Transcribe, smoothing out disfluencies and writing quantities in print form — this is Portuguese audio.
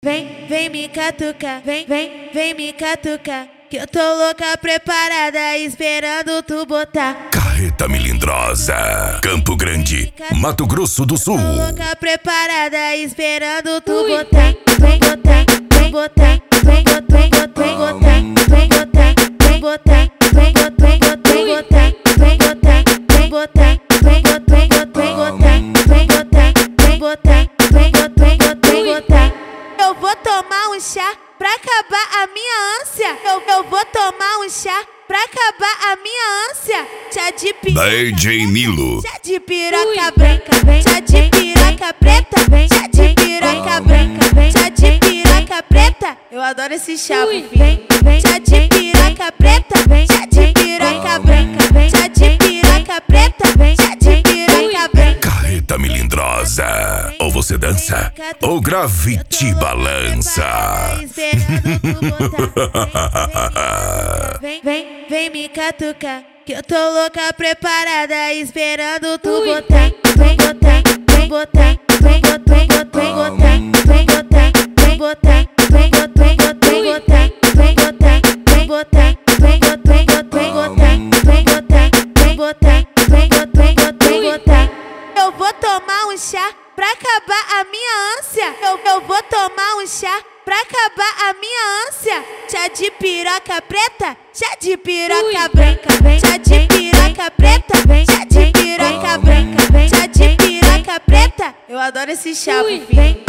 Vem me catucar, vem me catucar, que eu tô louca preparada tô tu botar. Carreta Melindrosa, Campo Grande, Mato Grosso do Sul. Tô louca preparada tu botar. Vem botar, vem botar, vem botar, vem botar, vem botar, vem botar, vem botar, vem botar, vem botar, vem botar, vem botar, vem botar, vem botar, vem botar, vem botar, vem botar. Eu vou tomar um chá pra acabar a minha ânsia. Eu vou tomar um chá pra acabar a minha ânsia. Chá de piroca, DJ Nilo. chá de piroca branca, chá de piroca preta, chá de piroca branca, chá de piroca preta. Eu adoro esse chá, vem, chá de piroca preta, chá de piroca branca, chá de piroca preta, chá de piroca branca. Carreta Melindrosa, ou você dança, ou grave te balança. Vem me catucar, que eu tô louca preparada esperando tu botar. Vem botar, vem botar, vem botar, vem botar, vem botar, vem botar, vem botar, vem botar, vem botar, vem botar, vem botar, vem botar, vem botar, vem botar, vem botar, vem botar. Eu vou tomar um chá pra acabar a minha ânsia. Eu vou tomar um chá pra acabar a minha ânsia. Chá de piroca preta, chá de piroca branca, chá de piroca preta, chá de piroca branca, chá de piroca preta. Eu adoro esse chá, vem.